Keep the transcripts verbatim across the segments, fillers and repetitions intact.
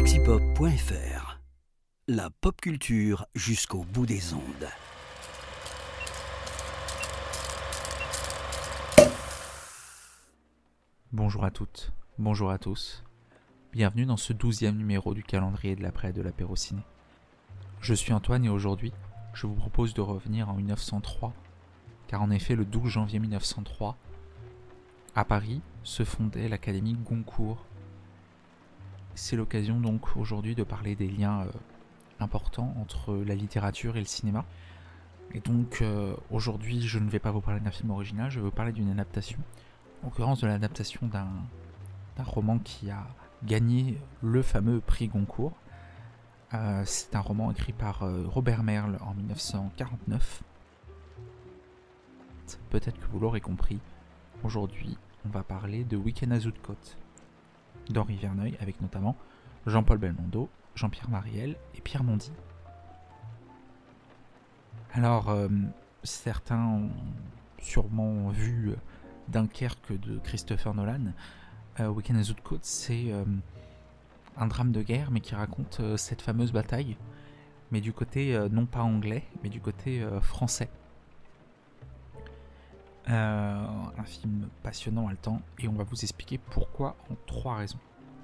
antipop point f r. La pop culture jusqu'au bout des ondes. Bonjour à toutes, bonjour à tous. Bienvenue dans ce douzième numéro du calendrier de l'après de l'apéro ciné. Je suis Antoine et aujourd'hui, je vous propose de revenir en mille neuf cent trois, car en effet, le douze janvier mille neuf cent trois, à Paris, se fondait l'Académie Goncourt. C'est l'occasion donc aujourd'hui de parler des liens euh, importants entre la littérature et le cinéma. Et donc euh, aujourd'hui, je ne vais pas vous parler d'un film original, je vais vous parler d'une adaptation, en l'occurrence de l'adaptation d'un, d'un roman qui a gagné le fameux prix Goncourt. Euh, c'est un roman écrit par euh, Robert Merle en mille neuf cent quarante-neuf. Peut-être que vous l'aurez compris, aujourd'hui on va parler de Week-end à Zoutcote d'Henri Verneuil, avec notamment Jean-Paul Belmondo, Jean-Pierre Marielle et Pierre Mondy. Alors, euh, certains ont sûrement vu Dunkerque de Christopher Nolan. Euh, Week-end à Zoutcote, c'est euh, un drame de guerre, mais qui raconte euh, cette fameuse bataille, mais du côté euh, non pas anglais, mais du côté euh, français. Euh, un film passionnant, haletant, et on va vous expliquer pourquoi en trois raisons.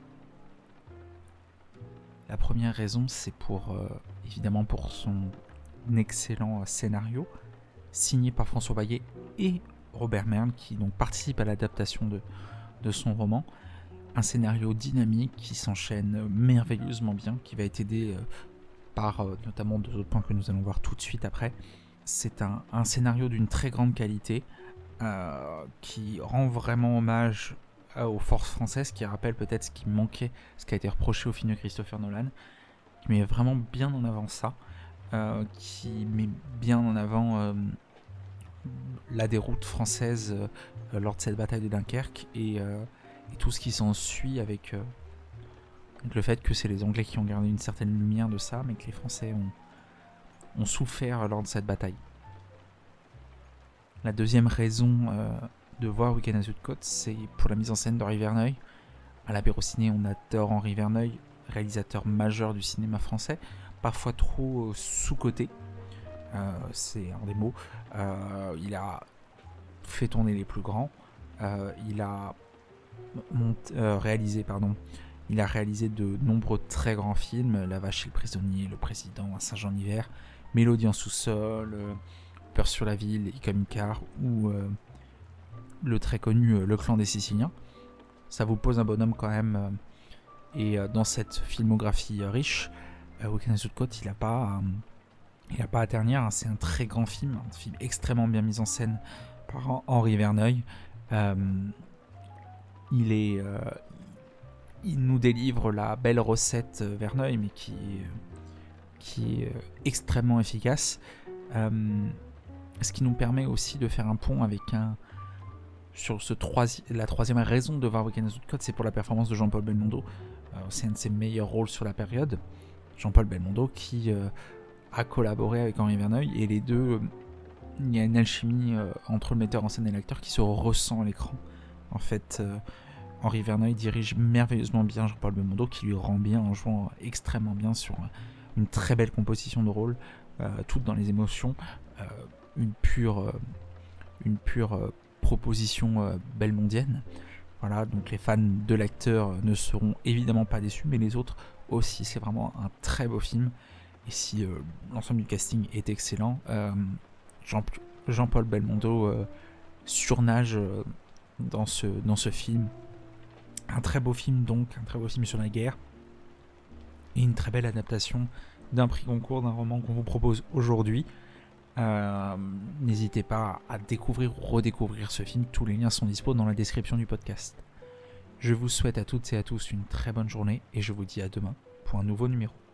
La première raison, c'est pour euh, évidemment pour son excellent scénario, signé par François Bayet et Robert Merle, qui donc participe à l'adaptation de, de son roman. Un scénario dynamique qui s'enchaîne merveilleusement bien, qui va être aidé euh, par euh, notamment deux autres points que nous allons voir tout de suite après. C'est un, un scénario d'une très grande qualité, Euh, qui rend vraiment hommage euh, aux forces françaises, qui rappelle peut-être ce qui manquait, ce qui a été reproché au film de Christopher Nolan, qui met vraiment bien en avant ça, euh, qui met bien en avant euh, la déroute française euh, lors de cette bataille de Dunkerque et, euh, et tout ce qui s'ensuit avec, euh, avec le fait que c'est les Anglais qui ont gardé une certaine lumière de ça, mais que les Français ont, ont souffert lors de cette bataille. La deuxième raison euh, de voir Week-end à Zoutcote, c'est pour la mise en scène d'Henri Verneuil. À l'apéro ciné, on adore Henri Verneuil, réalisateur majeur du cinéma français, parfois trop sous-coté, euh, c'est un des mots. Euh, il a fait tourner les plus grands, euh, il a mont- euh, réalisé, pardon, il a réalisé de nombreux très grands films, La Vache et le Prisonnier, Le Président, Un singe en hiver, Mélodie en sous-sol, euh, Peur sur la ville, Icône Car ou euh, le très connu euh, Le Clan des Siciliens. Ça vous pose un bonhomme quand même. Euh, et euh, dans cette filmographie euh, riche, euh, Week-end à Zoutcote, il n'a pas, euh, il a pas à ternir. Hein. C'est un très grand film, un film extrêmement bien mis en scène par Henri Verneuil. Euh, il est, euh, il nous délivre la belle recette euh, Verneuil, mais qui, euh, qui est euh, extrêmement efficace. Euh, Ce qui nous permet aussi de faire un pont avec un. Sur ce troisi... la troisième raison de voir Week-end à Zoutcote, c'est pour la performance de Jean-Paul Belmondo. Euh, c'est un de ses meilleurs rôles sur la période. Jean-Paul Belmondo qui euh, a collaboré avec Henri Verneuil, et les deux, euh, il y a une alchimie euh, entre le metteur en scène et l'acteur qui se ressent à l'écran. En fait, euh, Henri Verneuil dirige merveilleusement bien Jean-Paul Belmondo, qui lui rend bien en jouant extrêmement bien sur une très belle composition de rôle, euh, toutes dans les émotions. Euh, une pure, euh, une pure euh, proposition euh, belmondienne. Voilà, donc les fans de l'acteur ne seront évidemment pas déçus, mais les autres aussi. C'est vraiment un très beau film. Et si euh, l'ensemble du casting est excellent, euh, Jean, Jean-Paul Belmondo euh, surnage euh, dans, ce, dans ce film. Un très beau film donc, un très beau film sur la guerre. Et une très belle adaptation d'un prix Goncourt, d'un roman qu'on vous propose aujourd'hui. Euh, n'hésitez pas à découvrir ou redécouvrir ce film, tous les liens sont dispo dans la description du podcast. Je vous souhaite à toutes et à tous une très bonne journée et je vous dis à demain pour un nouveau numéro.